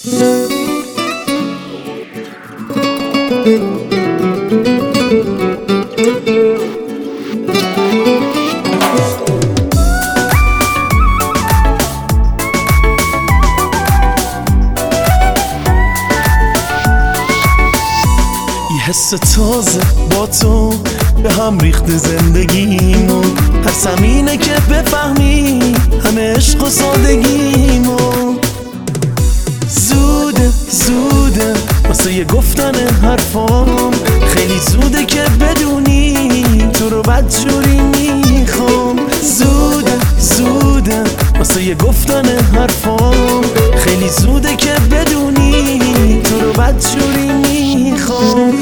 حس تازه با تو به هم ریخته زندگیمو، هر زمینه که بفهمی همه عشق و سادگیمو. زوده واسه یه گفتن حرفام، خیلی زوده که بدونی تو رو بدجوری میخوام. زوده واسه یه گفتن حرفام، خیلی زوده که بدونی تو رو بدجوری میخوام.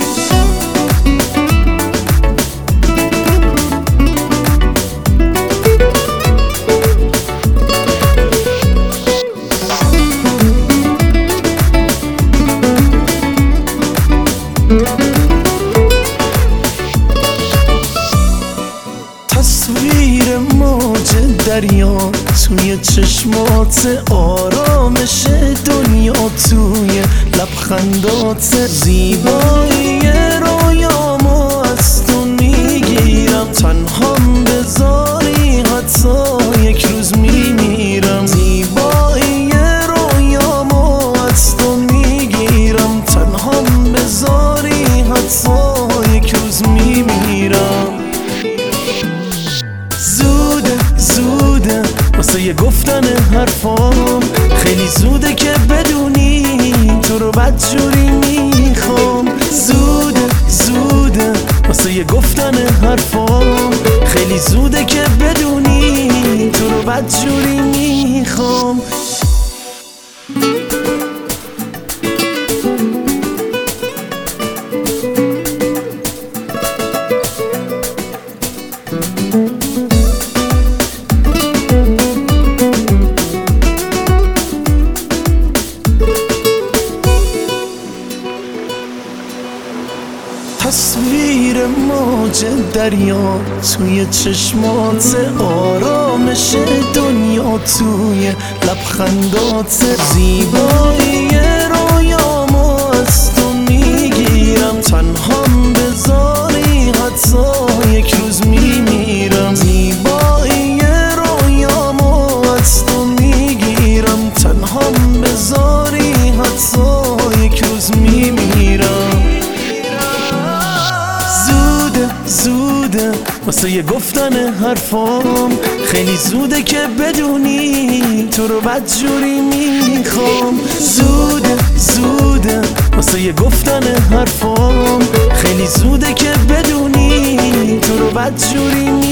تصویر موج دریا توی چشمات، آرامش دنیا توی لبخندات، زیبایی رویامو از تو میگیرم، تنهام بذاری حتی یک روز میمیرم. زیبایی رویامو از تو میگیرم، تنهام بذاری حتی یک روز میمیرم. زوده واسه یه گفتن حرفام، خیلی زوده که بدونی تو رو بدجوری میخوام. زوده واسه یه گفتن حرفام، خیلی زوده که بدونی تو رو بدجوری میخوام. تصویر موج دریا توی چشمات، آرامش دنیا توی لبخندات، زیبایی رویامو از تو میگیرم، تنهام بذاری حتی یک روز میمیرم. زیبایی رویامو از تو میگیرم، تنهام بذاری حتی یک روز میمیرم. زوده واسه یه گفتن حرفام، خیلی زوده که بدونی تو رو بدجوری میخوام. زوده واسه یه گفتن حرفام، خیلی زوده که بدونی تو رو بدجوری میخوام.